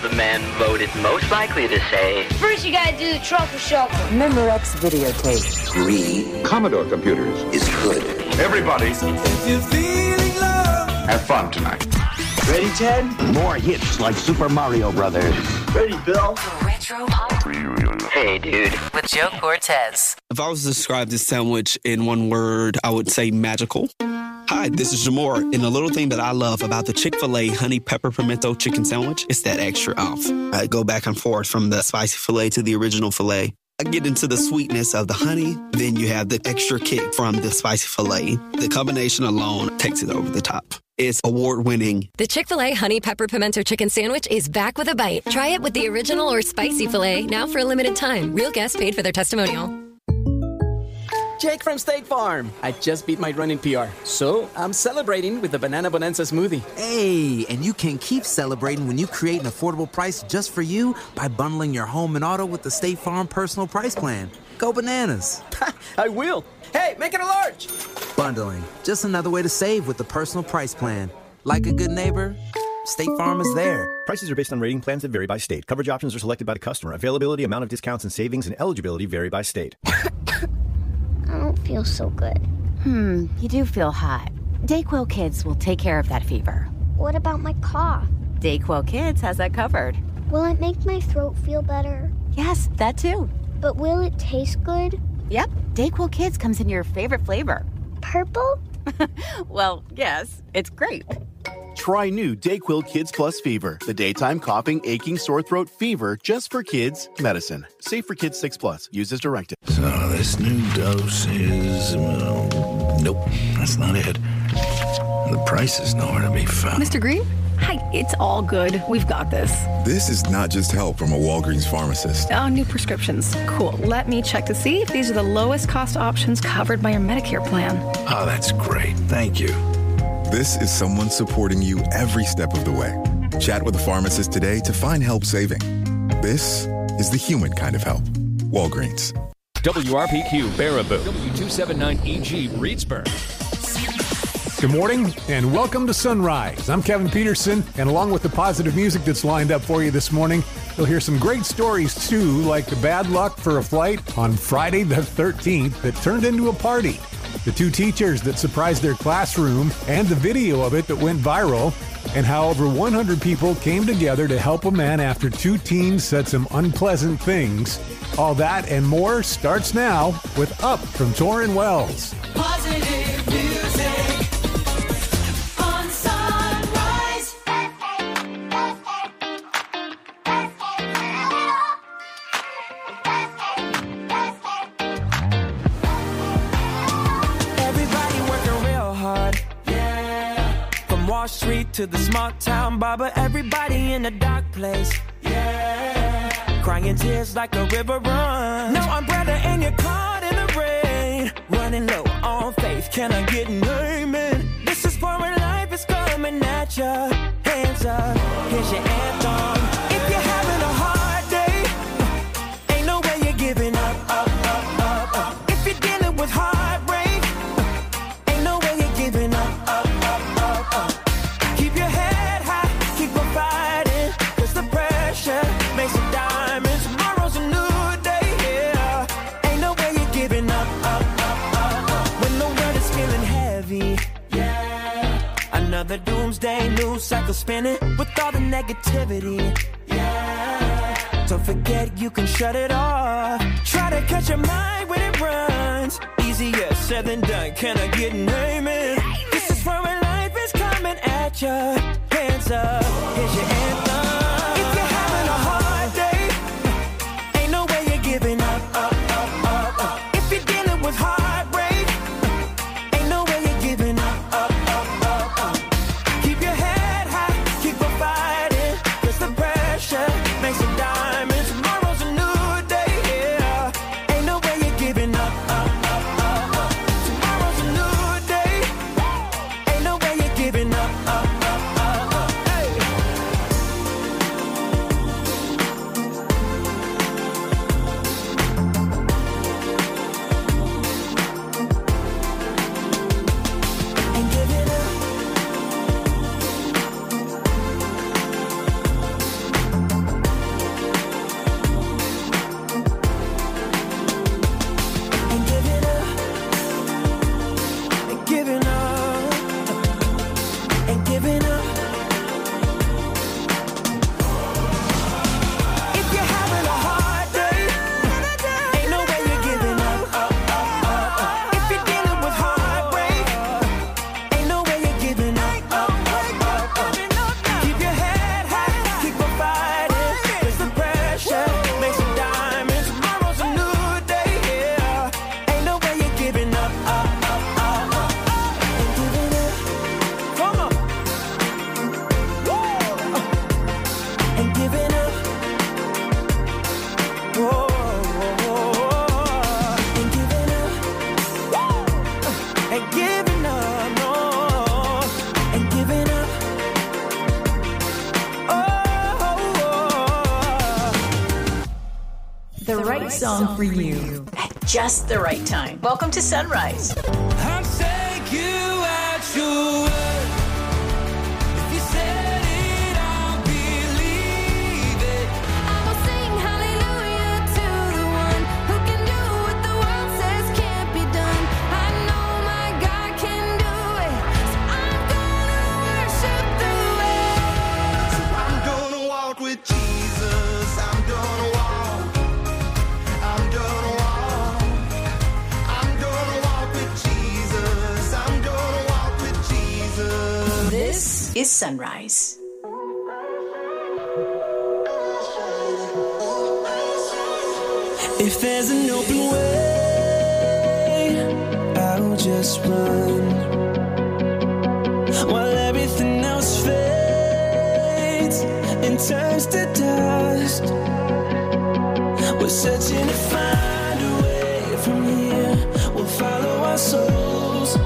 the man voted most likely to say, first you gotta do the truffle shuffle. Memorex videotape. Green Commodore computers is good. Everybody, if you're feeling love, have fun tonight. Ready, Ted? More hits like Super Mario Brothers. Ready, Bill? Retro Pop. hey, dude. With Joe Cortez. If I was to describe this sandwich in one word, I would say magical. Hi, this is Jamor, and the little thing that I love about the Chick-fil-A honey pepper pimento chicken sandwich is that extra oomph. I go back and forth from the spicy filet to the original filet. I get into the sweetness of the honey, then you have the extra kick from the spicy filet. The combination alone takes it over the top. It's award-winning. The Chick-fil-A Honey Pepper Pimento Chicken Sandwich is back with a bite. Try it with the original or spicy filet, now for a limited time. Real guests paid for their testimonial. Jake from State Farm. I just beat my running PR, so I'm celebrating with the Banana Bonanza smoothie. Hey, and you can keep celebrating when you create an affordable price just for you by bundling your home and auto with the State Farm Personal Price Plan. Go bananas. I will. Hey, make it a large. Bundling. Just another way to save with the Personal Price Plan. Like a good neighbor, State Farm is there. Prices are based on rating plans that vary by state. Coverage options are selected by the customer. Availability, amount of discounts and savings, and eligibility vary by state. I don't feel so good. You do feel hot. Dayquil Kids will take care of that fever. What about my cough? Dayquil Kids has that covered. Will it make my throat feel better? Yes, that too. But will it taste good? Yep, Dayquil Kids comes in your favorite flavor. Purple? Well, yes, it's grape. Try new Dayquil Kids Plus Fever, the daytime coughing, aching, sore throat fever just for kids medicine. Safe for kids 6+. Use as directed. So this new dose is... nope, that's not it. The price is nowhere to be found. Mr. Green? Hi, it's all good. We've got this. This is not just help from a Walgreens pharmacist. Oh, new prescriptions. Cool. Let me check to see if these are the lowest cost options covered by your Medicare plan. Oh, that's great. Thank you. This is someone supporting you every step of the way. Chat with a pharmacist today to find help saving. This is the human kind of help. Walgreens. WRPQ Baraboo. W279EG Reedsburg. Good morning and welcome to Sunrise. I'm Kevin Peterson, and along with the positive music that's lined up for you this morning, you'll hear some great stories too, like the bad luck for a flight on Friday the 13th that turned into a party, the two teachers that surprised their classroom, and the video of it that went viral, and how over 100 people came together to help a man after two teens said some unpleasant things. All that and more starts now with Up from Torrin Wells. positive music on Sunrise. Everybody working real hard, yeah. From Wall Street to the small town barber, everybody in a dark place, yeah. Crying tears like a river run. No umbrella and you're caught in the rain. Running low on faith, can I get an amen? This is for when life is coming at ya. Hands up, here's your anthem. If you're having a hard day, ain't no way you're giving up, up, up, up, up. If you're dealing with heartbreak, ain't no way you're giving up, up, up, up, up. Keep your head high, keep on fighting, 'cause the pressure makes it diamond. Tomorrow's a new day, yeah. Ain't no way you're giving up, up, up, up, up. When the world is feeling heavy, yeah. Another doomsday news cycle spinning with all the negativity, yeah. Don't forget you can shut it off. Try to catch your mind when it runs. Easier said than done, can I get an amen? This is where life is coming at ya. Hands up, here's your anthem. If you're having a hard day, ain't no way you're giving up, up, up, up, up. If you're dealing with heartbreak, ain't no way you're giving up, up, up, up, up. Keep your head high, keep on fighting, 'cause the pressure makes a diamond. Tomorrow's a new day, yeah. Ain't no way you're giving up, up, up, up, up. Tomorrow's a new day, ain't no way you're giving up, up, up, up, up. Hey. song for you at just the right time. Welcome to Sunrise. I'll take you at your word. If you said it, I'll believe it. I will sing hallelujah to the one who can do what the world says can't be done. I know my God can do it, so I'm gonna worship through it. So I'm gonna walk with Jesus. I'm gonna walk. I'm gonna walk. I'm gonna walk with Jesus. I'm gonna walk with Jesus. This is Sunrise. If there's an open way, I'll just run. While everything else fades and turns to dust, we're searching to find a way from here. We'll follow our souls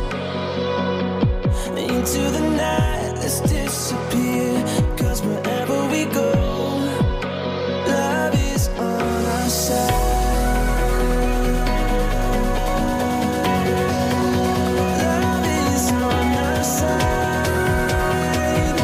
into the night. Let's disappear, 'cause wherever we go, love is on our side. Love is on our side.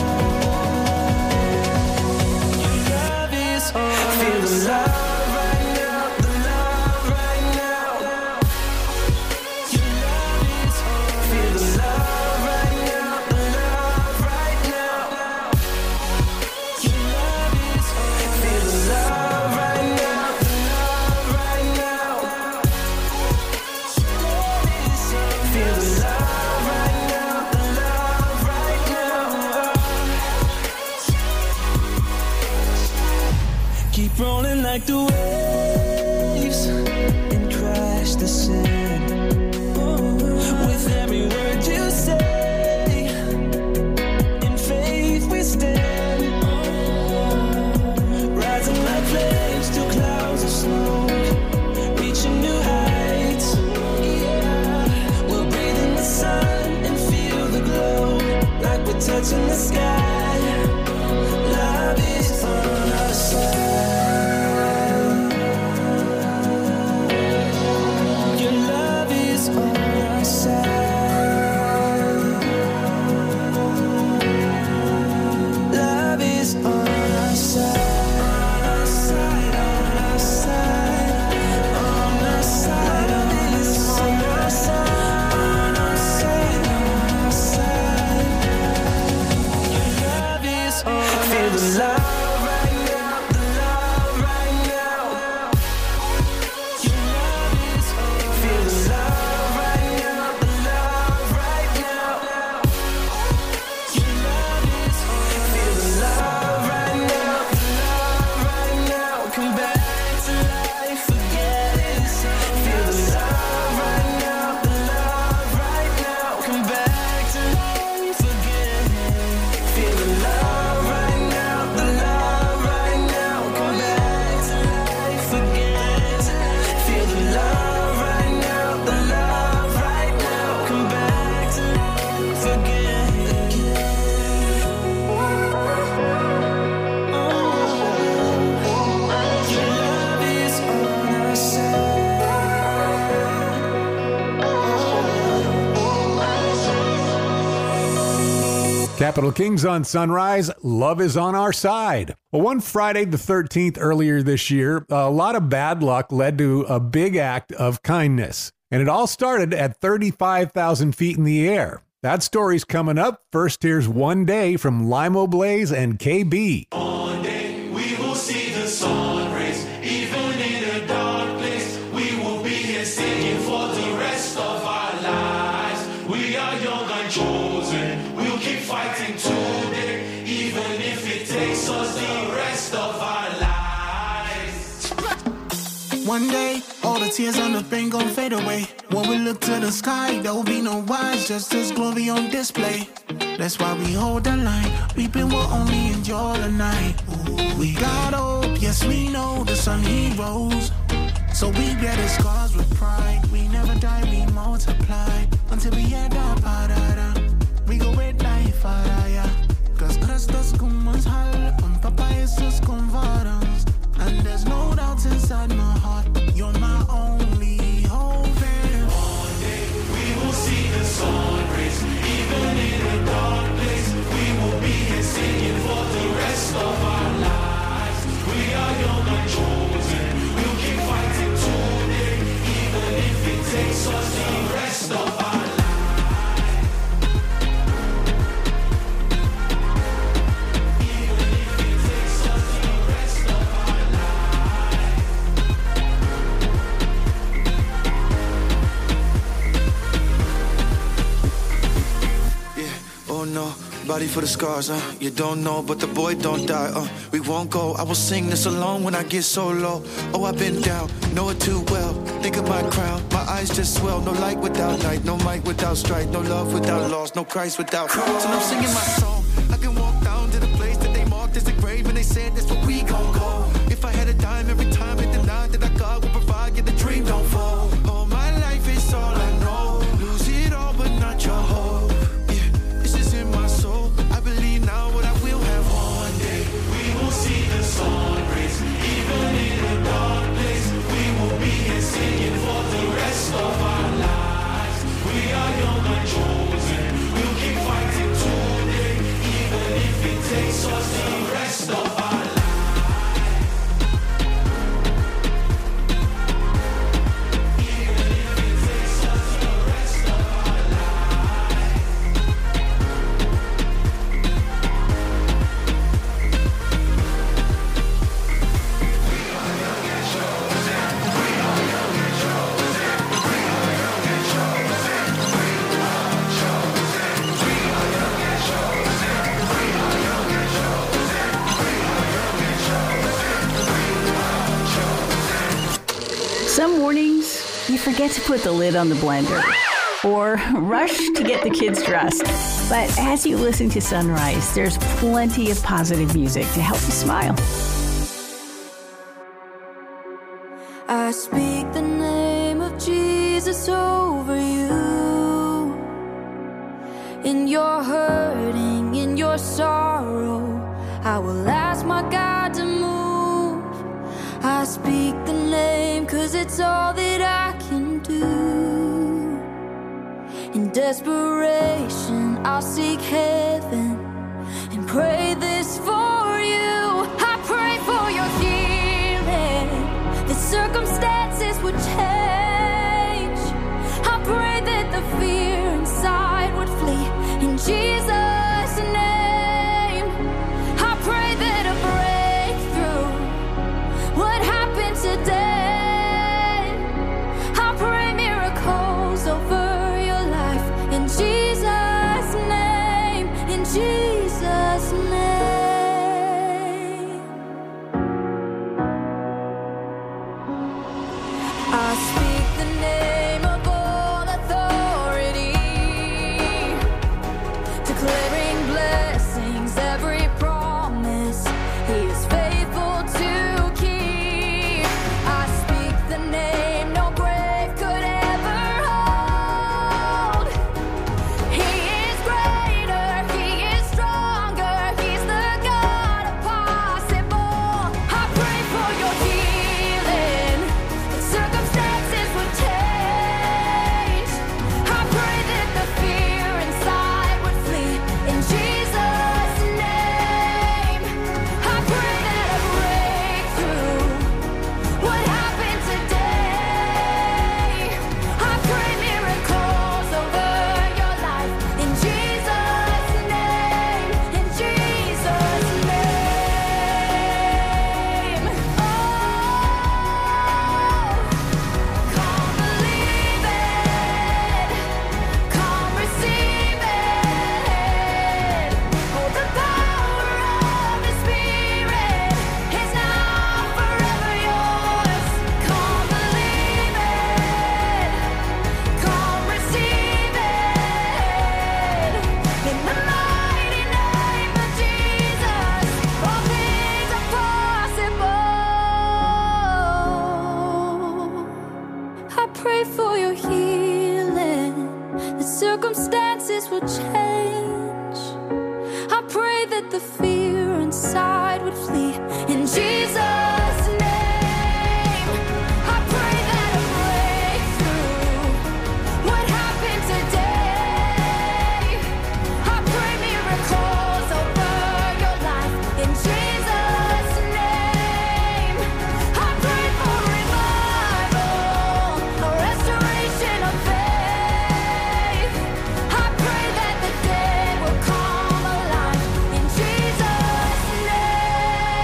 Your love is on our side. Feel the love right now, the love right now. Your love is on. Feel the love right now, the love right now. Your love is on. Feel the love right now, the love right now. Feel the love right now, the love right now. Keep rolling like the waves and crash the sand. With every word you say, in faith we stand. Rising like flames to clouds of smoke, reaching new heights. We'll breathe in the sun and feel the glow, like we're touching the sky. Love is on our side. Your love is on our side. Love is on our side. On our side, on our side. On our side, love is on our side. On our side, on our side. Your love is on our side. Feel the love right now, the love right now. Your love is on. Feel the love right now, the love right now. Your love is on. Feel the love right now, the love right now. Come back to life, forget it. Feel the love right now, the love right now. Come back to life, forget it. Feel the love right now, the love right now. Come back to life, forget it. Feel the love right now, the love right now. Come back to life, forget it. Your love is on our side. Capital Kings on Sunrise, love is on our side. Well, one Friday the 13th earlier this year, a lot of bad luck led to a big act of kindness. And it all started at 35,000 feet in the air. That story's coming up. First, here's One Day from Limo Blaze and KB. One day we will see the sun rays, even in a dark place. We will be here singing for the rest of our lives. We are young and chosen. We'll keep fighting today, even if it takes us the rest of our lives. One day, all the tears on the pain gon' fade away. When we look to the sky, there will be no wise, just His glory on display. That's why we hold the line. Weeping will only endure the night. Ooh, we got hope, yes we know the sun He rose. So we bear the scars with pride. We never die, we multiply until we end up parada. We go with life, araya. Cause Christus comes high, Papa Jesus comes. And there's no doubt inside my heart don't know, body for the scars, you don't know, but the boy don't die, we won't go. I will sing this alone when I get so low. Oh, I've been down, know it too well. Think of my crown, my eyes just swell. No light without night, no might without strife, no love without loss, no Christ without cross. And I'm singing my song. I can walk down to the place that they marked as a grave, and they said that's where we gon' go. If I had a dime every time I denied that I God would provide, yeah, the dream don't fall. All my life is all I know. Lose it all, but not your hope. Yeah, this is in my soul. I believe now what I will have one day. We will see the sun rays, even in a dark place. We will be here singing for the rest of our lives. We are young and chosen. We'll keep fighting today, even if it takes us the rest of our lives. Some mornings, you forget to put the lid on the blender or rush to get the kids dressed. But as you listen to Sunrise, there's plenty of positive music to help you smile. I speak the name of Jesus over you. In your hurting, in your sorrow, I will ask my God to move. I speak the name 'cause it's all that I can do. In desperation, I'll seek heaven and pray this for you. I pray for your healing, that circumstances would change. I pray that the fear inside would flee in Jesus' name. I pray that a breakthrough would happen today. I pray miracles over your life in Jesus' name, in Jesus' name. I speak the name of all authority, declaring blessings, every promise He is faithful to keep. I speak the name no grave could ever hold. He is greater, He is stronger, He's the God of possible. I pray for your healing, that circumstances would change. I pray that the fear inside would flee in Jesus' name. I pray that a breakthrough would happen today. I pray miracles over your life in Jesus' name, in Jesus' name. Oh, come believe it, come receive it. Oh, the power of His Spirit is now forever yours. Come believe it, come receive it. In the mighty name of Jesus, all things are possible. I pray for your healing, that circumstances will change. I pray that the fear inside would flee in Jesus' name. I pray that a breakthrough would happen today. I pray miracles over your life in Jesus' name. I pray for revival, a restoration of faith. I pray that the dead will come alive in Jesus' name.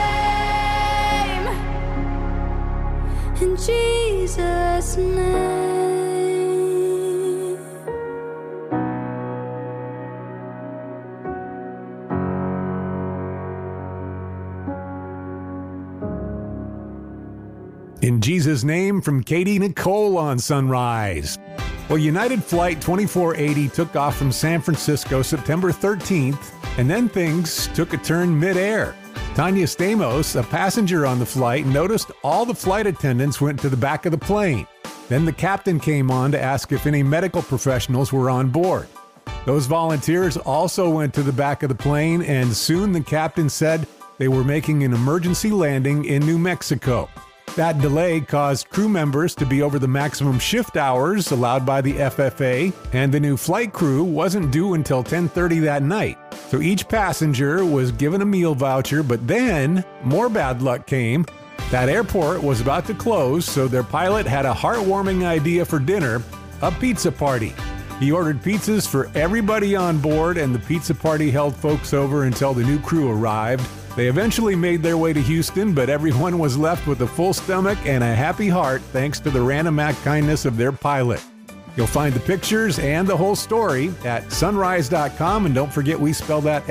In Jesus' Name from Katie Nicole on Sunrise. Well, United Flight 2480 took off from San Francisco September 13th, and then things took a turn midair. Tanya Stamos, a passenger on the flight, noticed all the flight attendants went to the back of the plane. Then the captain came on to ask if any medical professionals were on board. Those volunteers also went to the back of the plane, and soon the captain said they were making an emergency landing in New Mexico. That delay caused crew members to be over the maximum shift hours allowed by the FFA, and the new flight crew wasn't due until 10:30 that night. So each passenger was given a meal voucher, but then more bad luck came. That airport was about to close, so their pilot had a heartwarming idea for dinner, a pizza party. He ordered pizzas for everybody on board, and the pizza party held folks over until the new crew arrived. They eventually made their way to Houston, but everyone was left with a full stomach and a happy heart thanks to the random act kindness of their pilot. You'll find the pictures and the whole story at sunrise.com, and don't forget we spell that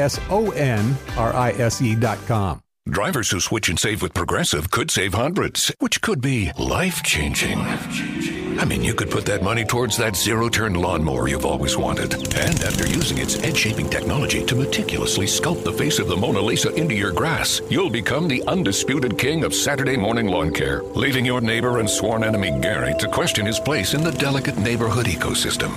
SONRISE.com. Drivers who switch and save with Progressive could save hundreds, which could be life-changing. I mean, you could put that money towards that zero-turn lawnmower you've always wanted. And after using its edge-shaping technology to meticulously sculpt the face of the Mona Lisa into your grass, you'll become the undisputed king of Saturday morning lawn care, leaving your neighbor and sworn enemy Gary to question his place in the delicate neighborhood ecosystem.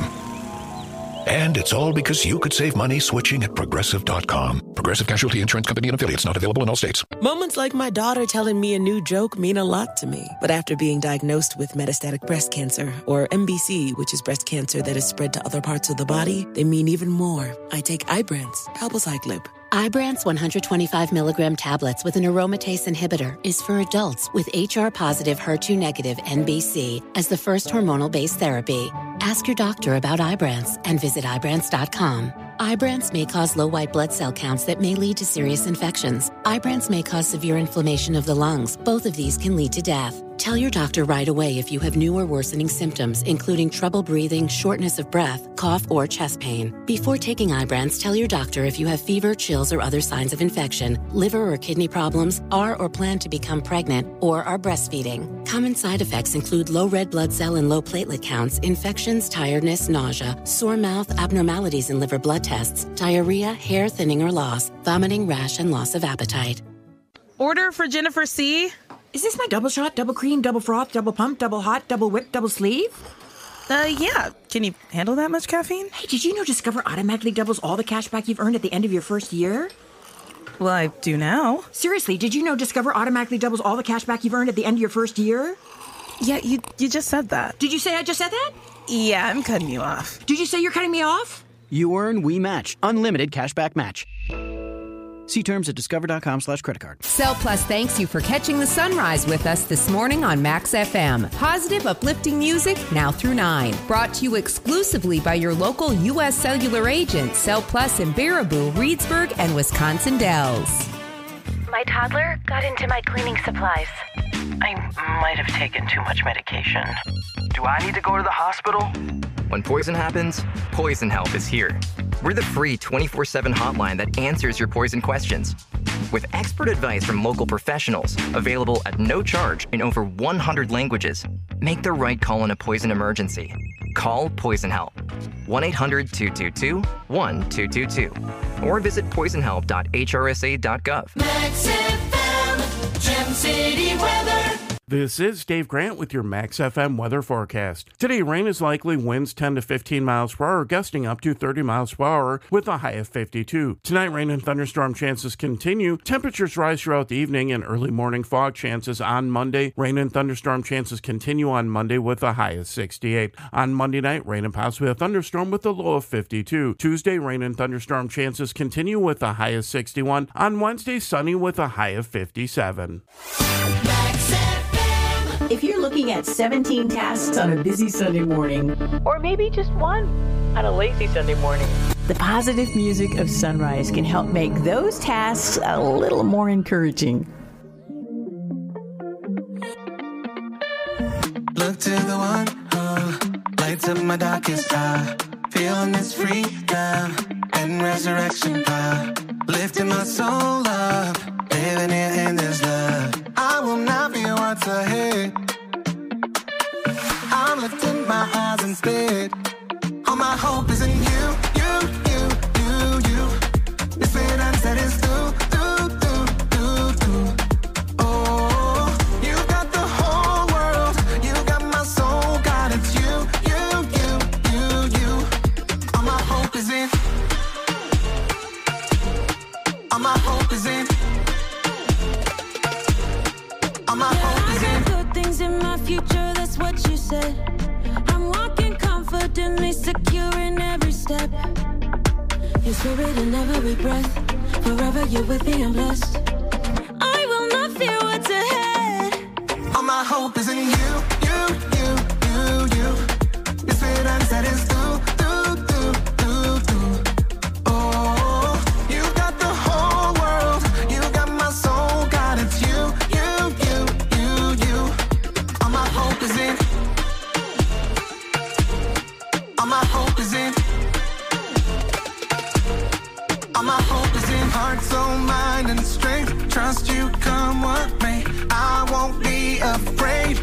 And it's all because you could save money switching at Progressive.com. Progressive Casualty Insurance Company and Affiliates, not available in all states. Moments like my daughter telling me a new joke mean a lot to me. But after being diagnosed with metastatic breast cancer, or MBC, which is breast cancer that is spread to other parts of the body, they mean even more. I take Ibrance, palbociclib. Ibrance 125 milligram tablets with an aromatase inhibitor is for adults with HR-positive, HER2-negative NBC as the first hormonal-based therapy. Ask your doctor about Ibrance and visit Ibrance.com. Ibrance may cause low white blood cell counts that may lead to serious infections. Ibrance may cause severe inflammation of the lungs. Both of these can lead to death. Tell your doctor right away if you have new or worsening symptoms, including trouble breathing, shortness of breath, cough, or chest pain. Before taking Ibrance, tell your doctor if you have fever, chills, or other signs of infection, liver or kidney problems, are or plan to become pregnant, or are breastfeeding. Common side effects include low red blood cell and low platelet counts, infections, tiredness, nausea, sore mouth, abnormalities in liver blood tests, diarrhea, hair thinning or loss, vomiting, rash, and loss of appetite. Order for Jennifer C. Is this my double shot, double cream, double froth, double pump, double hot, double whip, double sleeve? Yeah. Can you handle that much caffeine? Hey, did you know Discover automatically doubles all the cash back you've earned at the end of your first year? Well, I do now. Seriously, did you know Discover automatically doubles all the cash back you've earned at the end of your first year? Yeah, you just said that. Did you say I just said that? Yeah, I'm cutting you off. Did you say you're cutting me off? You earn, we match. Unlimited cashback match. See terms at discover.com/creditcard. Cell Plus thanks you for catching the sunrise with us this morning on Max FM. Positive, uplifting music now through 9. Brought to you exclusively by your local U.S. Cellular agent, Cell Plus in Baraboo, Reedsburg, and Wisconsin Dells. My toddler got into my cleaning supplies. I might have taken too much medication. Do I need to go to the hospital? When poison happens, Poison Help is here. We're the free 24/7 hotline that answers your poison questions. With expert advice from local professionals, available at no charge in over 100 languages, make the right call in a poison emergency. Call Poison Help. 1-800-222-1222. Or visit poisonhelp.hrsa.gov. Max FM, Gem City weather. This is Dave Grant with your Max FM weather forecast. Today, rain is likely, winds 10 to 15 miles per hour, gusting up to 30 miles per hour with a high of 52. Tonight, rain and thunderstorm chances continue. Temperatures rise throughout the evening and early morning fog chances on Monday. Rain and thunderstorm chances continue on Monday with a high of 68. On Monday night, rain and possibly a thunderstorm with a low of 52. Tuesday, rain and thunderstorm chances continue with a high of 61. On Wednesday, sunny with a high of 57. If you're looking at 17 tasks on a busy Sunday morning, Or maybe just one on a lazy Sunday morning. the positive music of Sunrise can help make those tasks a little more encouraging. Look to the one who lights up my darkest hour. Feeling this freedom and resurrection power. Lifting my soul up, living here in this love. I will not be what's ahead. Your spirit in every breath. Forever you're with me, I'm blessed. I will not fear what's ahead. All my hope is in you, you. Your spirit answer is do. Oh, you got the whole world. You got my soul, God, it's you. All my hope is in. All my hope is in. All my hope is in. Heart, soul, mind, and strength. Trust you, come what may. I won't be afraid.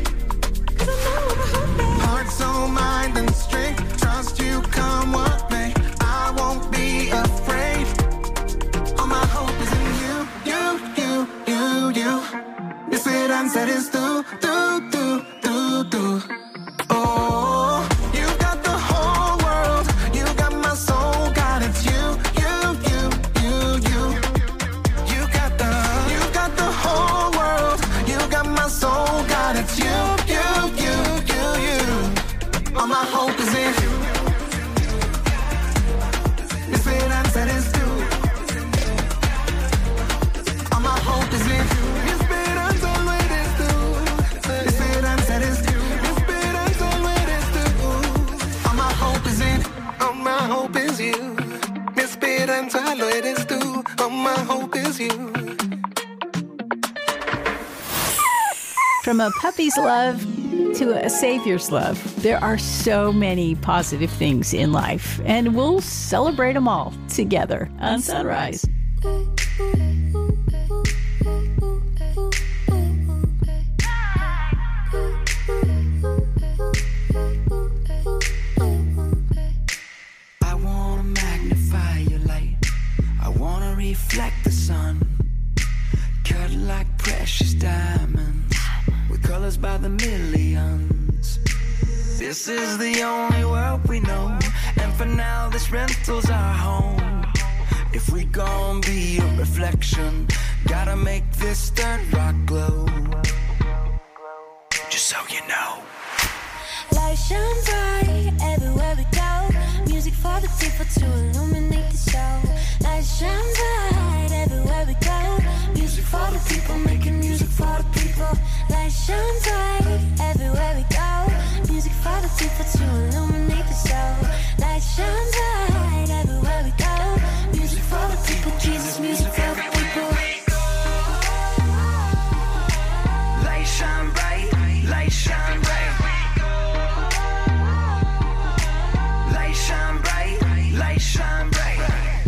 Heart, soul, mind, and strength. Trust you, come what may. I won't be afraid. All my hope is in you. You said answer is do. Oh, you got the whole world. You got my soul, God, it's you. You got the whole world. You got my soul, God, it's you. All my hope is in you. You said answer is do. All my hope is in you. You said answer what is do. You said answer is do. You said answer what is do. All my hope is in. All my hope is you. Mi speranza lo eres tú. All my hope is you. From a puppy's love to a savior's love, there are so many positive things in life, and we'll celebrate them all together on Sunrise. I wanna magnify your light. I wanna reflect the sun, cut like precious diamonds, with colors by the millions. This is the only world we know, and for now this rental's our home. If we gon' be a reflection, gotta make this third rock glow. Just so you know. Light shine bright everywhere we go. Music for the people to illuminate the show. Light shine bright everywhere we go. Music for the people, making music for the people. Light shine bright everywhere we go. Music for the people to illuminate the show. Light shine bright everywhere we go. Music for the people, Jesus, music for the people. Light shine bright, light shine bright. Light shine bright, light shine bright.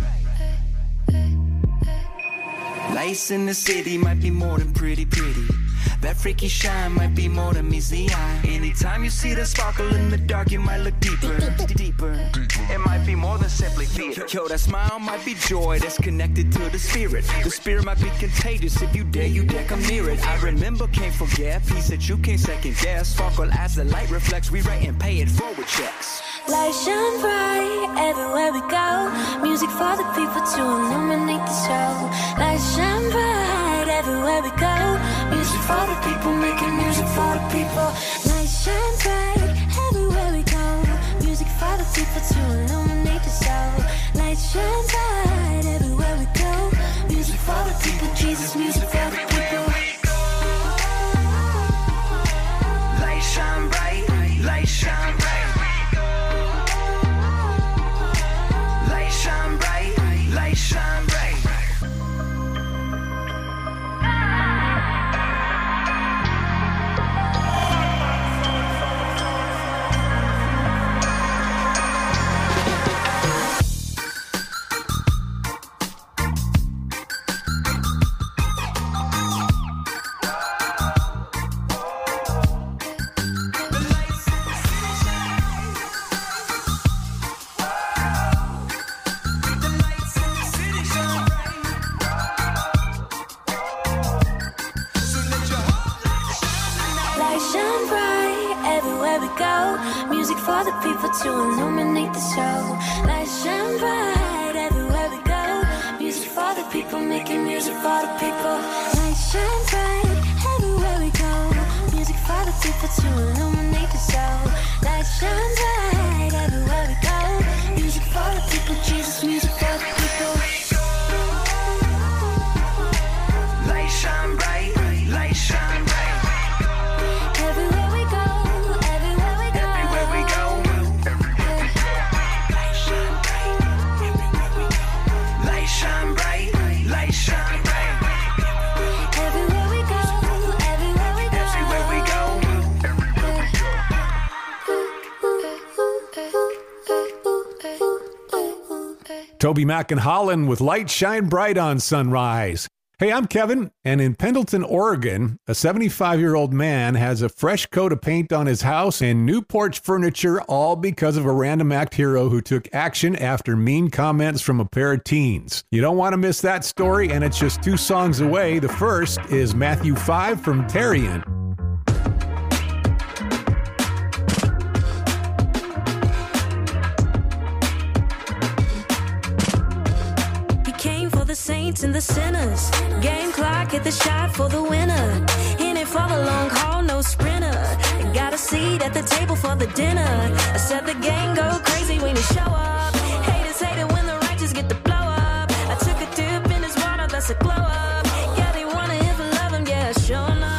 Lights in the city might be more than pretty. That freaky shine might be more than meets the eye. Anytime you see the sparkle in the dark, you might look deeper. It might be more than simply theater. Yo, that smile might be joy that's connected to the spirit. The spirit might be contagious. If you dare come near it. I remember, can't forget, peace that you can't second guess. Sparkle as the light reflects, we write and pay it forward checks. Light shine bright everywhere we go. Music for the people to illuminate the show. Light shine bright everywhere we go. Music for the people, making music for the people. Light shine bright everywhere we go. Music for the people to illuminate the show. Light shine bright everywhere we go. Music for the people, Jesus, music for the people. Light shine bright, light shine bright. Light shine bright, light shine bright. Music for the people to illuminate the show. Light shine bright everywhere we go. Music for the people, making music for the people. Light shine bright everywhere we go. Music for the people to illuminate the show. Light shine bright everywhere we go. Music for the people, Jesus, music for the people. Toby Mac and Holland with Light Shine Bright on Sunrise. Hey, I'm Kevin, and in Pendleton, Oregon, a 75-year-old man has a fresh coat of paint on his house and new porch furniture, all because of a random act hero who took action after mean comments from a pair of teens. You don't want to miss that story, and it's just 2 songs away. The first is Matthew 5 from Tarian. The saints and the sinners. Game clock, hit the shot for the winner. In it for the long haul, no sprinter. Got a seat at the table for the dinner. I said the gang go crazy when you show up. Haters hate it when the righteous get the blow up. I took a dip in his water, that's a glow up. Yeah, they wanna hear for love him, yeah, sure enough.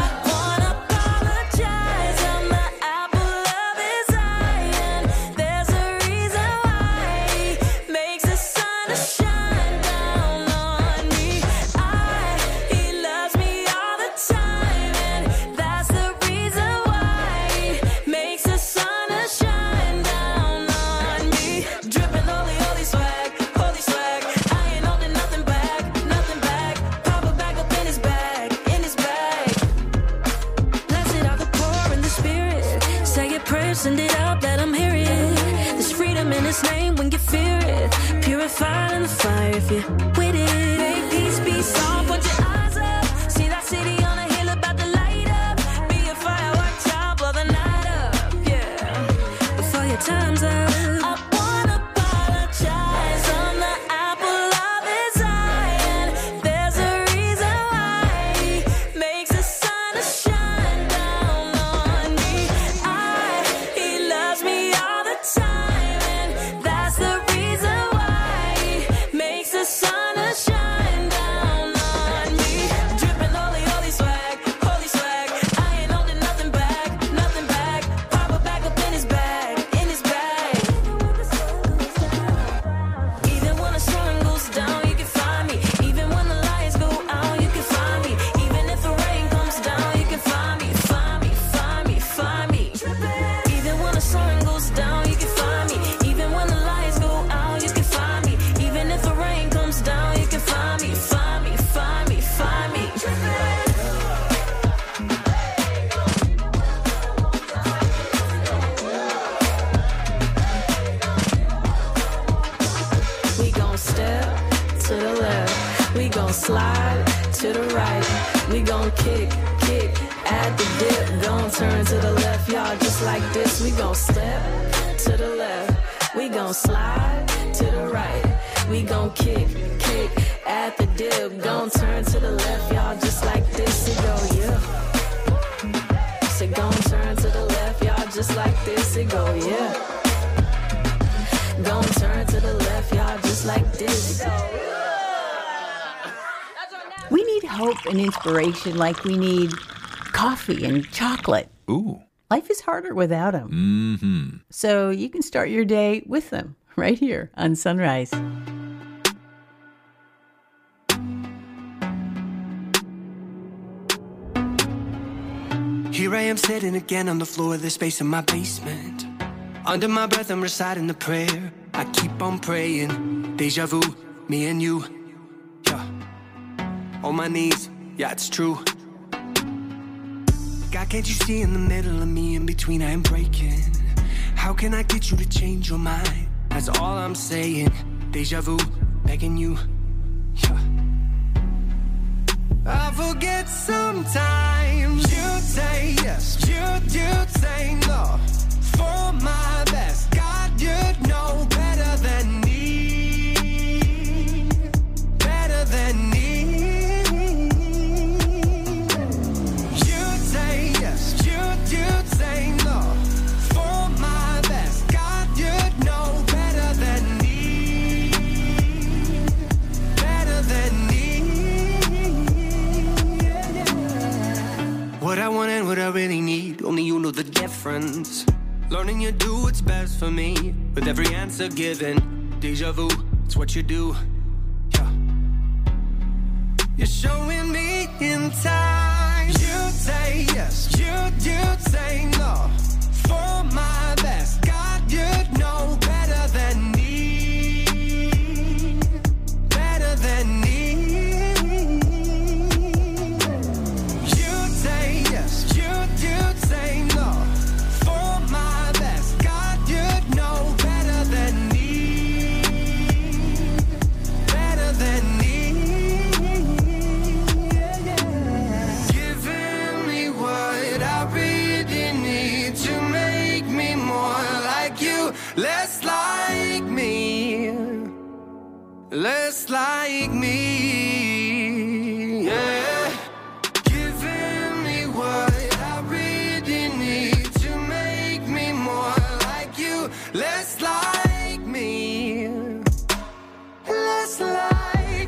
Send it up, let them hear it. There's freedom in his name when you fear it. Purified in the fire if you're with it. Hey, peace, peace, all, put your eyes up. See that city on a hill about to light up. Be a firework child, blow the night up. Yeah, before your time's up. I wanna apologize on the apple of his eye. And there's a reason why he makes the sun to shine down on me. He loves me all the time, and that's the reason why he makes the sun to shine down on me. Dripping holy swag, holy swag. I ain't holding nothing back, nothing back. Pop it back up in his bag, in his bag. Even when the sun goes down, you can find me. Even when the lights go out, you can find me. Even if the rain comes down, you can find me, find me, find me, find me. Even when the sun goes down, you can find me. Even when the lights go out, you can find me. Even if the rain comes down, you can find me, find me, find me, find me. We gon' step to the left. We gon' slide to the right. We gon' kick at the dip. Gon' turn to the left, y'all, just like this. We gon' step to the left. We gon' slide to the right. We gon' kick at the dip. Gon' turn to the left, y'all, just like this. It go, yeah. So gon' turn to the left, y'all, just like this. It go, yeah. Gon' turn to the left, y'all, just like this. It go, We need hope and inspiration like we need coffee and chocolate. Ooh. Life is harder without them. Mm-hmm. So you can start your day with them right here on Sunrise. Here I am sitting again on the floor of the space in my basement. Under my breath I'm reciting the prayer. I keep on praying. Deja vu, me and you. Yeah. On my knees, yeah, it's true. God, can't you see in the middle of me, in between I am breaking? How can I get you to change your mind? That's all I'm saying. Deja vu, begging you. Yeah. I forget sometimes. You say yes, you say no. For my best, God, you know better than me. Better than me. You say yes, you say no. For my best, God, you know better than me. Better than me. What I want and what I really need, only you know the difference. Learning you do what's best for me, with every answer given. Deja vu, it's what you do. Yeah. You're showing me in time. You say yes, you say no. For my best, God, you know better than me. less like me. Yeah. Giving me what I really need to make me more like you. Less like me. Less like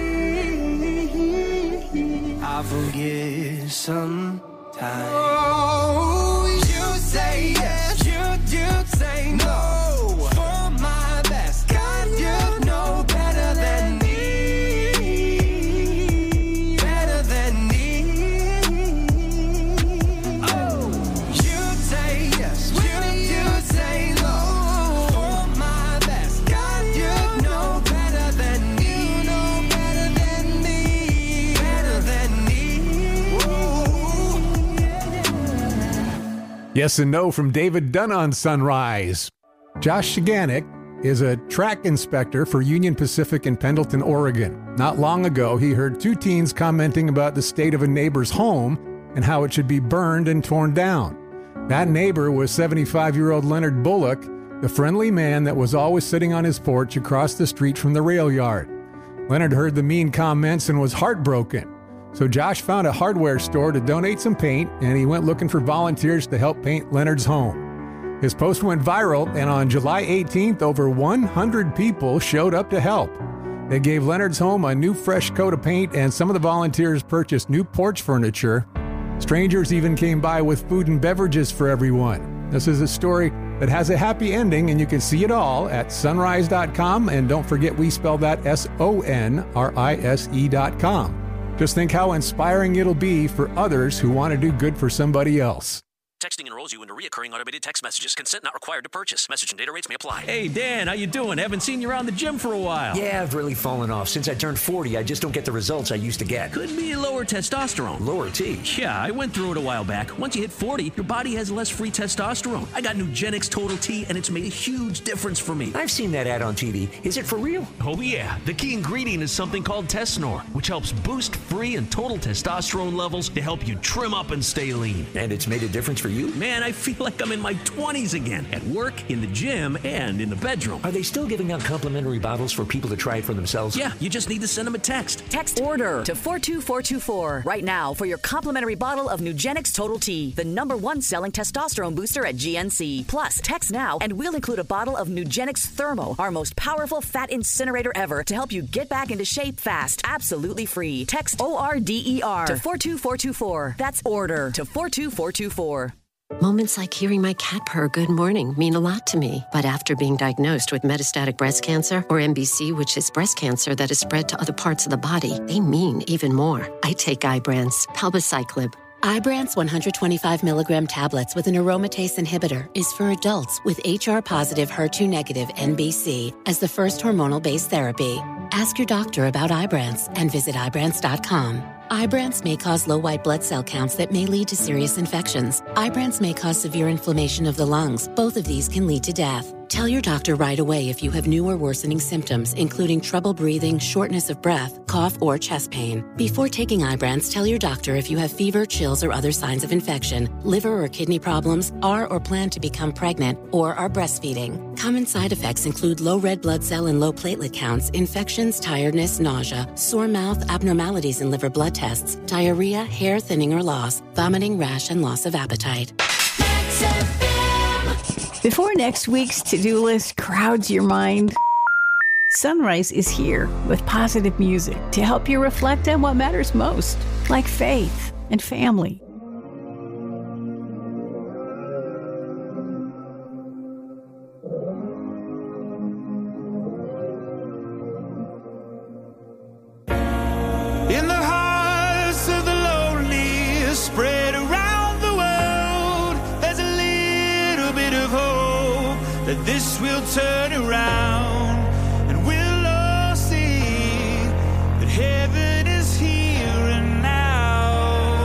me. I forget sometimes. Oh, you say yes, you say no. For my best, God, you know better than me. Better than me. Oh, you say yes, you say no. For my best, God, you know better than me. You know better than me. Better than me. Yes and No from David Dunn on Sunrise. Josh Shiganik is a track inspector for Union Pacific in Pendleton, Oregon. Not long ago, he heard two teens commenting about the state of a neighbor's home and how it should be burned and torn down. That neighbor was 75-year-old Leonard Bullock, the friendly man that was always sitting on his porch across the street from the rail yard. Leonard heard the mean comments and was heartbroken. So Josh found a hardware store to donate some paint, and he went looking for volunteers to help paint Leonard's home. His post went viral, and on July 18th, over 100 people showed up to help. They gave Leonard's home a new fresh coat of paint, and some of the volunteers purchased new porch furniture. Strangers even came by with food and beverages for everyone. This is a story that has a happy ending, and you can see it all at sunrise.com, and don't forget we spell that SONRISE.com. Just think how inspiring it'll be for others who want to do good for somebody else. Texting enrolls you into recurring automated text messages. Consent not required to purchase. Message and data rates may apply. Hey, Dan, how you doing? Haven't seen you around the gym for a while. Yeah, I've really fallen off. Since I turned 40, I just don't get the results I used to get. Could be lower testosterone. Lower T? Yeah, I went through it a while back. Once you hit 40, your body has less free testosterone. I got Nugenix Total T, and it's made a huge difference for me. I've seen that ad on TV. Is it for real? Oh, yeah. The key ingredient is something called Tesnor, which helps boost free and total testosterone levels to help you trim up and stay lean. And it's made a difference for you? Man, I feel like I'm in my 20s again, at work, in the gym, and in the bedroom. Are they still giving out complimentary bottles for people to try it for themselves? Yeah, you just need to send them a text. Text ORDER to 42424 right now for your complimentary bottle of Nugenix Total T, the #1 selling testosterone booster at GNC. Plus, text now and we'll include a bottle of Nugenix Thermo, our most powerful fat incinerator ever, to help you get back into shape fast, absolutely free. Text ORDER to 42424. That's ORDER to 42424. Moments like hearing my cat purr good morning mean a lot to me. But after being diagnosed with metastatic breast cancer, or MBC, which is breast cancer that is spread to other parts of the body, they mean even more. I take Ibrance, palbociclib. Ibrance 125 milligram tablets with an aromatase inhibitor is for adults with HR-positive, HER2-negative NBC as the first hormonal-based therapy. Ask your doctor about Ibrance and visit Ibrance.com. Ibrance may cause low white blood cell counts that may lead to serious infections. Ibrance may cause severe inflammation of the lungs. Both of these can lead to death. Tell your doctor right away if you have new or worsening symptoms, including trouble breathing, shortness of breath, cough, or chest pain. Before taking Ibrance, tell your doctor if you have fever, chills, or other signs of infection, liver or kidney problems, are or plan to become pregnant, or are breastfeeding. Common side effects include low red blood cell and low platelet counts, infections, tiredness, nausea, sore mouth, abnormalities in liver blood tests, diarrhea, hair thinning or loss, vomiting, rash, and loss of appetite. Before next week's to-do list crowds your mind, Sunrise is here with positive music to help you reflect on what matters most, like faith and family. In the hearts of the lonely, spread around the world, there's a little bit of hope that this will turn around, and we'll all see that heaven is here and now.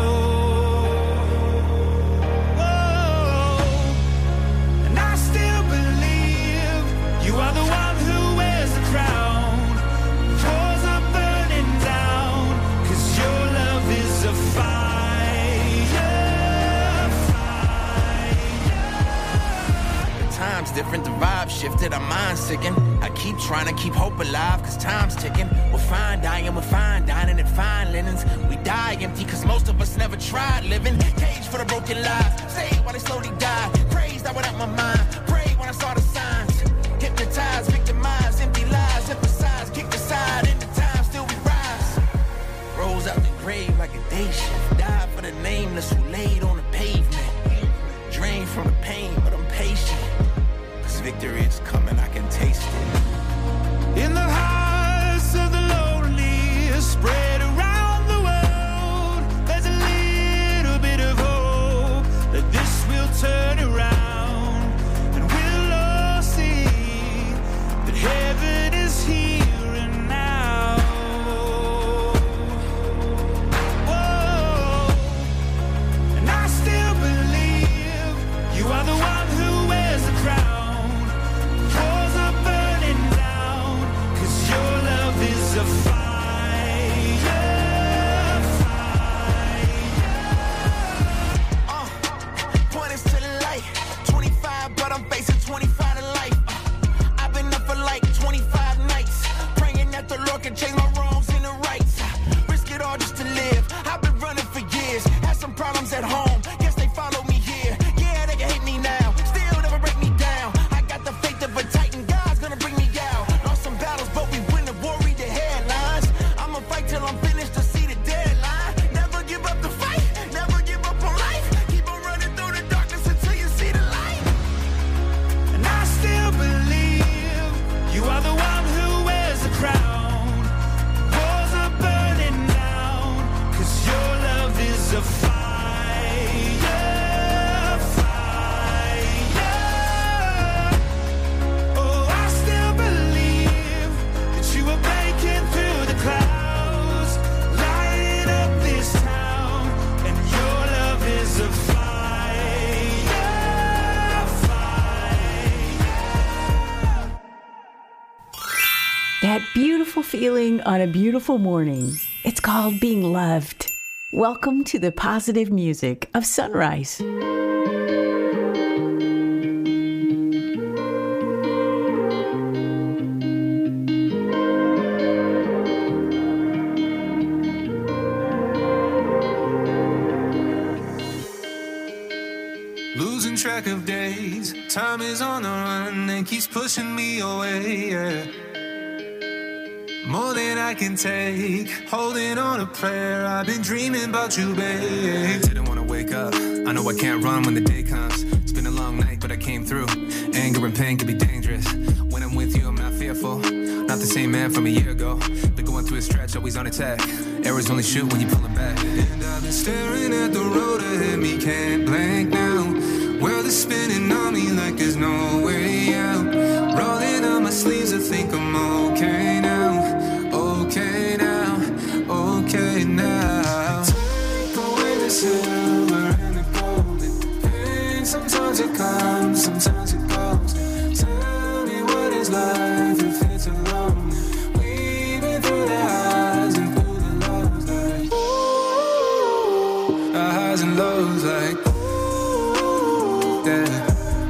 Oh, and I still believe you are the one who wears the crown. Walls are burning down, 'cause your love is a fire. The time's different, the vibe shifted, our minds sickened. I keep I'm trying to keep hope alive, cause time's ticking. We're fine dying, we're fine dining in fine linens. We die empty, cause most of us never tried living. Cage for the broken lives, saved while they slowly die. Praised, I went out my mind, prayed when I saw the signs. Hypnotized, victimized, empty lies, emphasized, kicked aside. In the time, still we rise. Rose out the grave like a day shift. Died for the nameless who laid on the pavement. Drained from the pain, but I'm patient. Cause victory is coming, I can taste it. In the hearts of the lonely, spread around the world, there's a little bit of hope that this will turn around, and we'll all see that heaven is here and now. Whoa. And I still believe you are the one who wears the crown. Walls are burning down, 'cause your love is a fire. Point us to the light. 25, but I'm facing 25 to life. I've been up for like 25 nights, praying that the Lord can change my wrongs into rights. Risk it all just to live. I've been running for years, had some problems at home. Guess they follow me here. Yeah, they can hate me now, still never break me down. I got the faith of a titan, God's gonna bring me out. Lost some battles, but we win the war, read the headlines. I'ma fight till I'm finished to see the deadline. Never give up the fight, never give up on life. Keep on running through the darkness until you see the light. And I still believe you are the one who wears the crown. Walls are burning down, 'cause your love is a fire. Oh, I still believe that you are breaking through the clouds, lighting up this town, and your love is a fire. That beautiful feeling on a beautiful morning. It's called being loved. Welcome to the positive music of Sunrise. Losing track of days, time is on the run and keeps pushing me away, yeah. More than I can take, holding on a prayer. I've been dreaming about you, babe. Didn't wanna wake up, I know I can't run when the day comes. It's been a long night, but I came through. Anger and pain can be dangerous. When I'm with you, I'm not fearful. Not the same man from a year ago. Been going through a stretch, always on attack. Arrows only shoot when you pull them back. And I've been staring at the road ahead, me can't blank now. World is spinning on me like there's no way out. Rolling up my sleeves, I think I'm okay now. Okay now, okay now. Take away the silver and the gold. Pain, sometimes it comes, sometimes it goes. Tell me what is life if it's alone. We've been through the highs and through the lows, like ooh, the highs and lows, like ooh, yeah.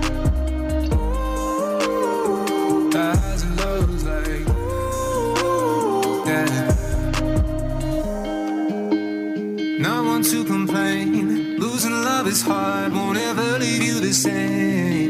The highs and lows, like ooh, yeah. Not one to complain. Losing love is hard, won't ever leave you the same.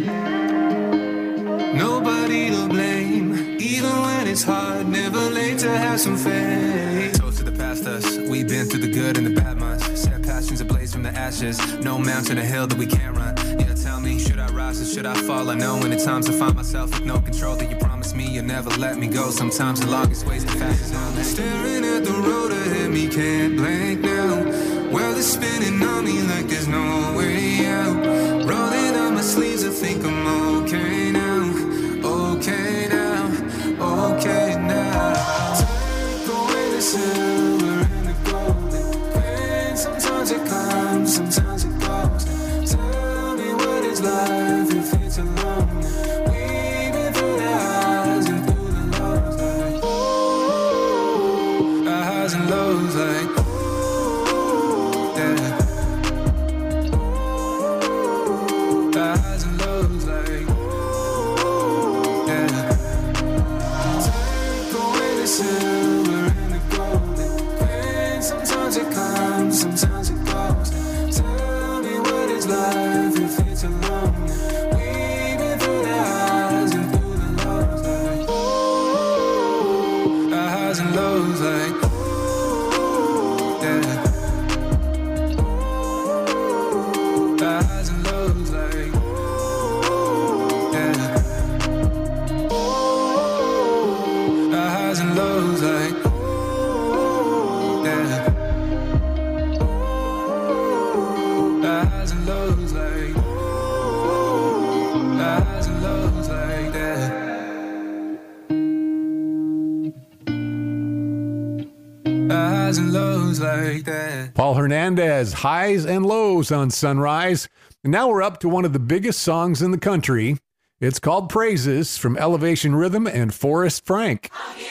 Nobody to blame, even when it's hard. Never late to have some faith. Toast to the past us, we've been through the good and the bad months. Set passions ablaze from the ashes. No mountain or hill that we can't run. Yeah, tell me, should I rise or should I fall? I know in the times I find myself with no control, that you promised me you'll never let me go. Sometimes the longest way's the fastest. I'm staring at the road ahead, me can't blank now. World is spinning on me like there's no way out. Rolling up my sleeves, I think I'm okay now. Okay now, okay now. Take away the silver and the gold. Pain, sometimes it comes, sometimes it goes. Tell me what is life if it's alone. We've been through the highs and through the lows, like ooh, the highs and lows, like ooh, yeah. The highs and lows, like ooh, yeah. Sometimes it comes, sometimes it goes. Tell me what it's like if it's alone. We've been through the highs and through the lows, like ooh, the highs and lows, like ooh, yeah. The highs and lows, like ooh, yeah. Ooh, the highs and lows, like ooh, yeah. The highs and lows, like the highs and lows, like that. The highs and lows, like that. Paul Hernandez, Highs and Lows on Sunrise. And now we're up to one of the biggest songs in the country. It's called Praises from Elevation Rhythm and Forrest Frank.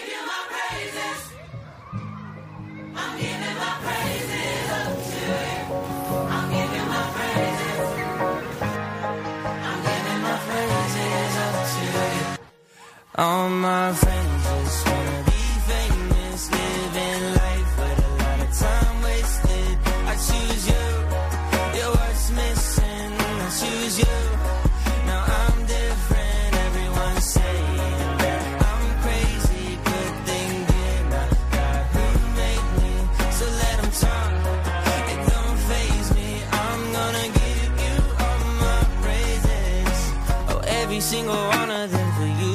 All my friends just wanna be famous, living life with a lot of time wasted. I choose you, you're what's missing. I choose you, now I'm different. Everyone's saying that I'm crazy, good thing did not God who made me. So let them talk, it don't faze me. I'm gonna give you all my praises. Oh, every single one of them for you.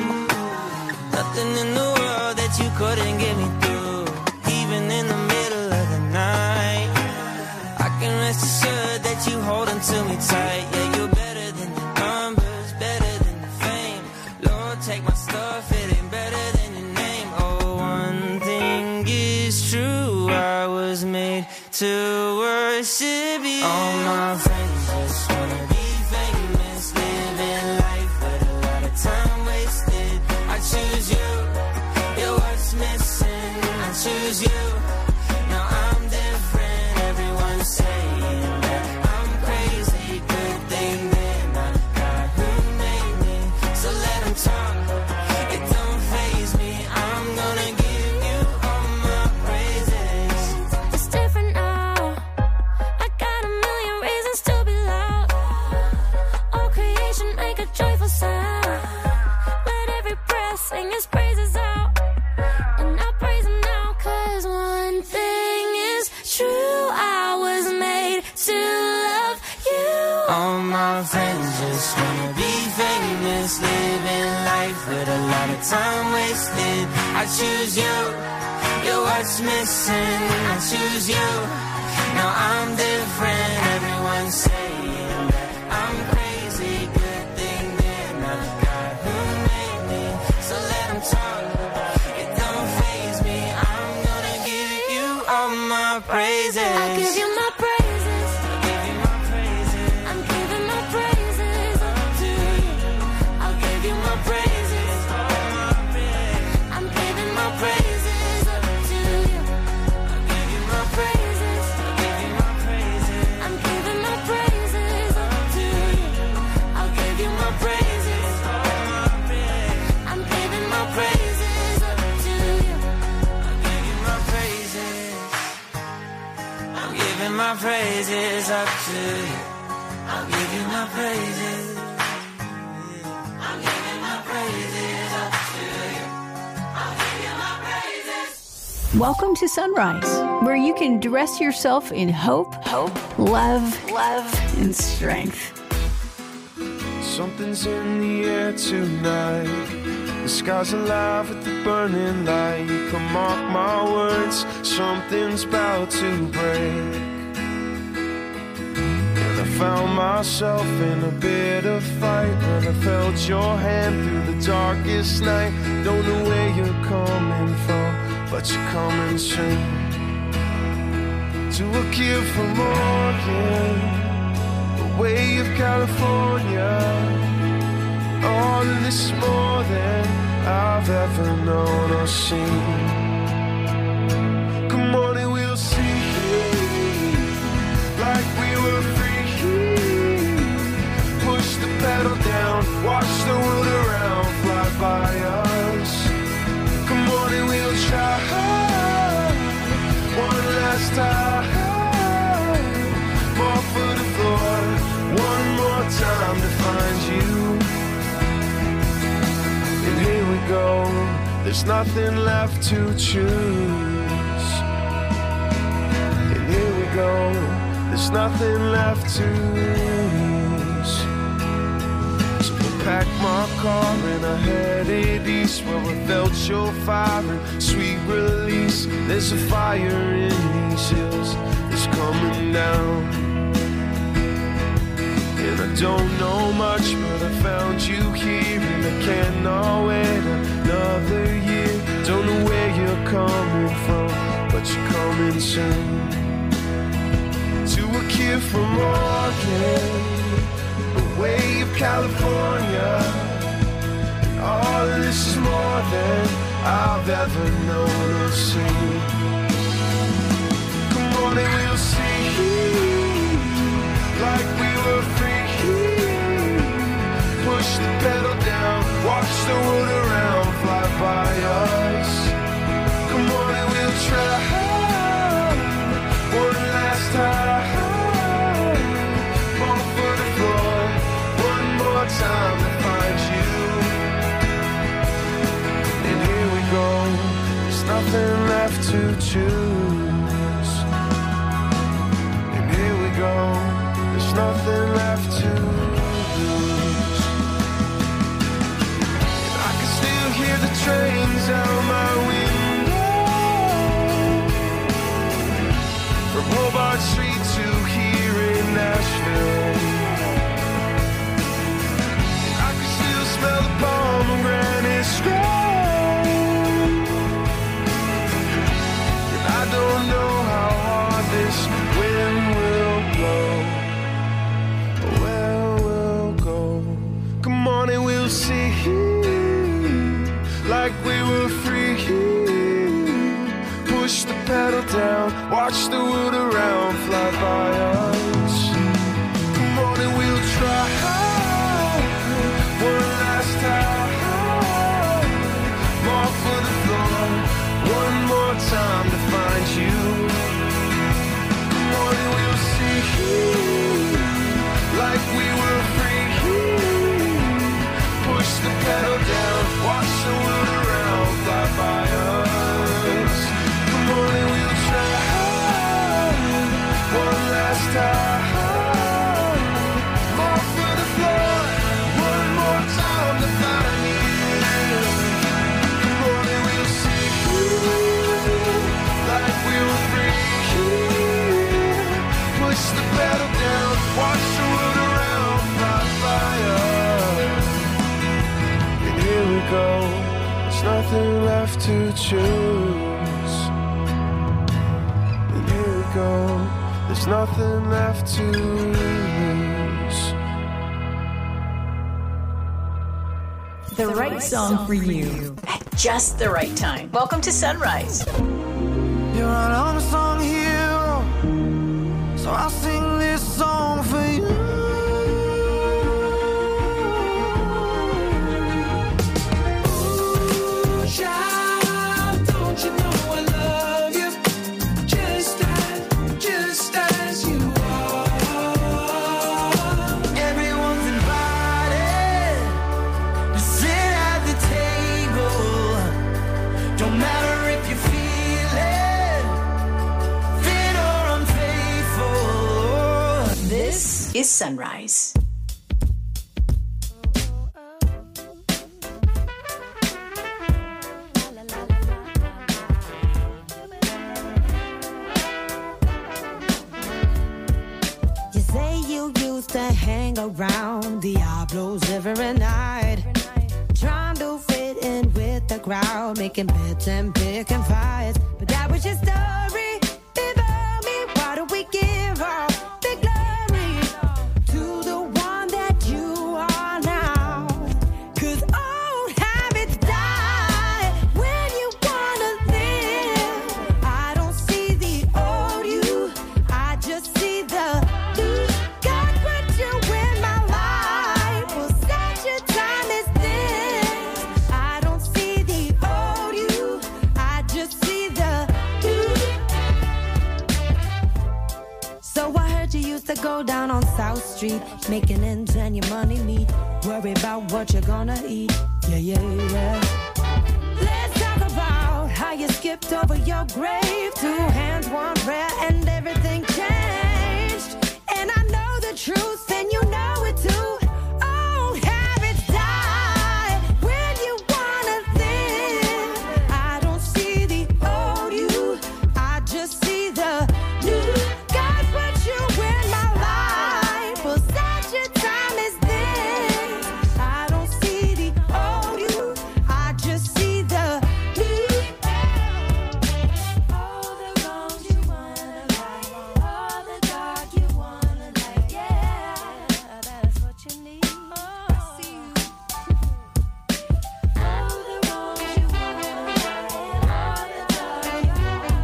Nothing in the world that you couldn't get me through. Even in the middle of the night, I can rest assured that you holding to me tight. Yeah, you're better than the numbers, better than the fame. Lord, take my stuff, it ain't better than your name. Oh, one thing is true, I was made to worship you. All my friends just wanna be famous, living life with a lot of time wasted. I choose you, you're what's missing. I choose you, now I'm different. Everyone's saying that I'm crazy, good thing they're not God who made me. So let them talk, it don't faze me. I'm gonna give you all my praises. It's different now. I got a million reasons to be loud. All creation make a joyful sound. Let every breath sing his praises out. And I praise him now, 'cause one thing is true, I was made to love you. All my friends just wanna be famous, living life with a lot of time wasted. I choose you, you're what's missing. I choose you, now I'm different. Everyone's saying that I'm crazy, good thing they're not God who made me. So let them talk, it don't faze me. I'm gonna give you all my praises. I give you my praises. Give you my praises. I'm giving my praises up to you. I'll give you my praises. I'm giving my praises up to you. I'll give you my praises. I'll give you my praises. I'm giving my praises up to you. I'll give you my praises. I'm giving my praises up to you. I'll give you my praises. I'm giving my praises up to you. I'll give you my praises. I'm giving my praises up to you. I'll give you my praises. Welcome to Sunrise, where you can dress yourself in hope, love, and strength. Something's in the air tonight. The sky's alive with the burning light. Come mark my words, something's about to break. And I found myself in a bit of fight when I felt your hand through the darkest night. Don't know where you're coming from, but you're coming soon. To a kid from Oregon, away of California. All of this more than I've ever known or seen. Come on and we'll see, like we were free. Push the pedal down, watch the world around fly by us. Come on and we'll try one last time, more for the floor, one more time to find you. And here we go, there's nothing left to choose. And here we go, there's nothing left to lose. So I packed my car and I headed east, where I felt your fire and sweet release. There's a fire in these hills, it's coming down. And I don't know much, but I found you here, and I cannot wait another year. Don't know where you're coming from, but you're coming soon. To a kid from Oregon, away of California, and all of this is more than I've ever known or seen. Come on and we'll see, like we were free. Push the pedal down, watch the world around fly by us. Come on and we'll try one last time, more for the floor, one more time to find you. And here we go, there's nothing left to choose. And here we go, there's nothing left to lose. And I can still hear the trains out my window, from Hobart Street to here in Nashville. And I can still smell the pomegranate scroll. And I don't know how hard this wind will blow, or where we'll go. Come on and we'll see, like we were free. Push the pedal down, watch the world around fly by us. Come on and we'll try one last time, more for the floor, one more time to find you. Come on and we'll see, like we were free. Push the pedal down, watch the world around fly by us. Come on and we'll try one last time, more for the floor, one more time to find you. Come on and we'll see, like we were free. Push the pedal down, watch the world around fly by us. And here we go, there's nothing left to choose. And here we go, there's nothing left to lose. The right song for you at just the right time. Welcome to Sunrise. You're an unsung hero, so I'll sing this song for you. Ooh, child, don't you know I love you, just as you are. Everyone's invited to sit at the table. Don't matter if you feel it, fit or unfaithful. This is Sunrise. You say you used to hang around Diablos every night, trying to fit in with the crowd, making bets and picking fights. But that was your story. Before me, why do we give all the glory to the one that you are now? 'Cause old habits die when you wanna live. I don't see the old you, I just see the new. God put you in my life for such a time as this. I don't see the old you, I just see the go down on South Street, making ends and your money meet. Worry about what you're gonna eat. Yeah, yeah, yeah. Let's talk about how you skipped over your grave. 2 hands, 1 prayer, and everything changed. And I know the truth, and you know it too. Old habits die when you wanna live. I don't see the old you, I just see the new. God put you in my life for such a time as this. I don't see the old you, I just see the new. All the wrongs you wanna right, all the dark you wanna light. Yeah, that's what you need. I see you. All the wrongs you wanna right, all the dark you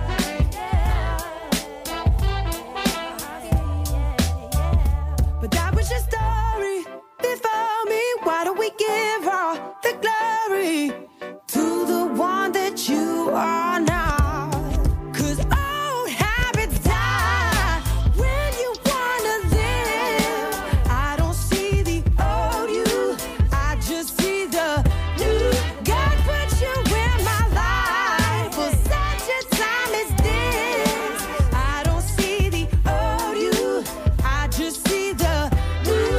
But that was your story before me. Why don't we give all the glory to the one that you are now? 'Cause old habits die when you wanna live. I don't see the old you, I just see the new. God put you in my life for such a time as this. I don't see the old you, I just see the new.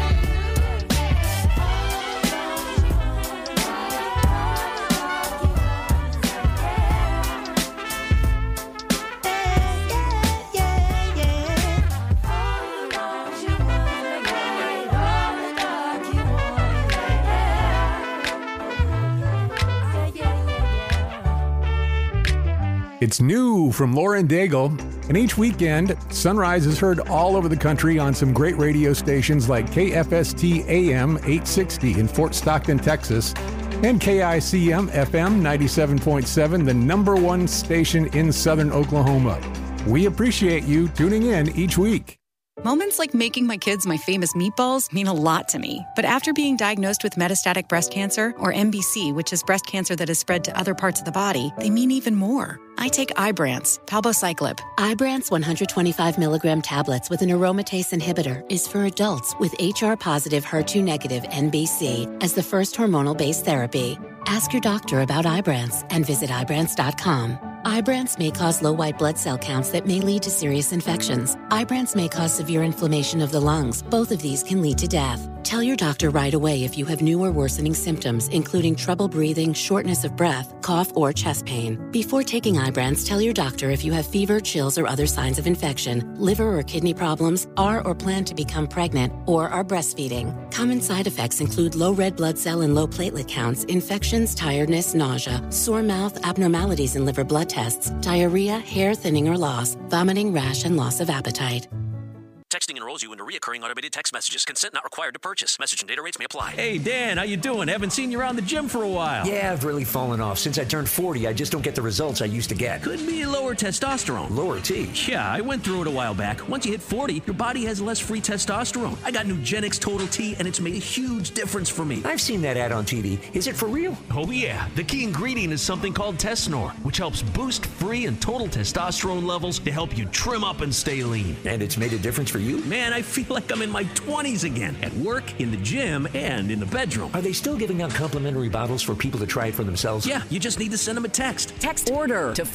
It's new from Lauren Daigle. And each weekend, Sunrise is heard all over the country on some great radio stations like KFST AM 860 in Fort Stockton, Texas, and KICM FM 97.7, the #1 station in southern Oklahoma. We appreciate you tuning in each week. Moments like making my kids my famous meatballs mean a lot to me. But after being diagnosed with metastatic breast cancer, or MBC, which is breast cancer that has spread to other parts of the body, they mean even more. I take Ibrance, palbociclib. Ibrance 125 milligram tablets with an aromatase inhibitor is for adults with HR-positive, HER2-negative MBC as the first hormonal-based therapy. Ask your doctor about Ibrance and visit Ibrance.com. Ibrance may cause low white blood cell counts that may lead to serious infections. Ibrance may cause severe inflammation of the lungs. Both of these can lead to death. Tell your doctor right away if you have new or worsening symptoms, including trouble breathing, shortness of breath, cough, or chest pain. Before taking Ibrance, tell your doctor if you have fever, chills, or other signs of infection, liver or kidney problems, are or plan to become pregnant, or are breastfeeding. Common side effects include low red blood cell and low platelet counts, infections, tiredness, nausea, sore mouth, abnormalities in liver blood tests, diarrhea, hair thinning or loss, vomiting, rash, and loss of appetite. Texting enrolls you into recurring automated text messages. Consent not required to purchase. Message and data rates may apply. Hey, Dan, how you doing? Haven't seen you around the gym for a while. Yeah, I've really fallen off. Since I turned 40, I just don't get the results I used to get. Could be lower testosterone. Lower T? Yeah, I went through it a while back. Once you hit 40, your body has less free testosterone. I got Nugenix Total T, and it's made a huge difference for me. I've seen that ad on TV. Is it for real? Oh, yeah. The key ingredient is something called Tesnor, which helps boost free and total testosterone levels to help you trim up and stay lean. And it's made a difference for you? Man, I feel like I'm in my 20s again, at work, in the gym, and in the bedroom. Are they still giving out complimentary bottles for people to try it for themselves? Yeah, you just need to send them a text. Text ORDER to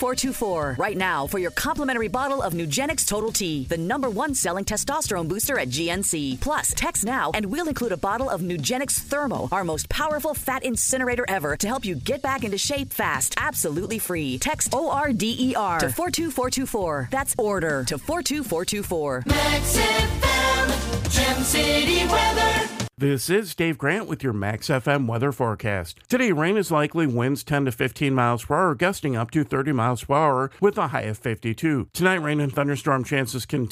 42424 right now for your complimentary bottle of Nugenix Total T, the #1 selling testosterone booster at GNC. Plus, text now and we'll include a bottle of Nugenix Thermo, our most powerful fat incinerator ever, to help you get back into shape fast, absolutely free. Text ORDER to 42424. That's ORDER to 42424. Max FM, Gem City weather. This is Dave Grant with your Max FM weather forecast. Today, rain is likely, winds 10 to 15 miles per hour, gusting up to 30 miles per hour with a high of 52. Tonight, rain and thunderstorm chances continue.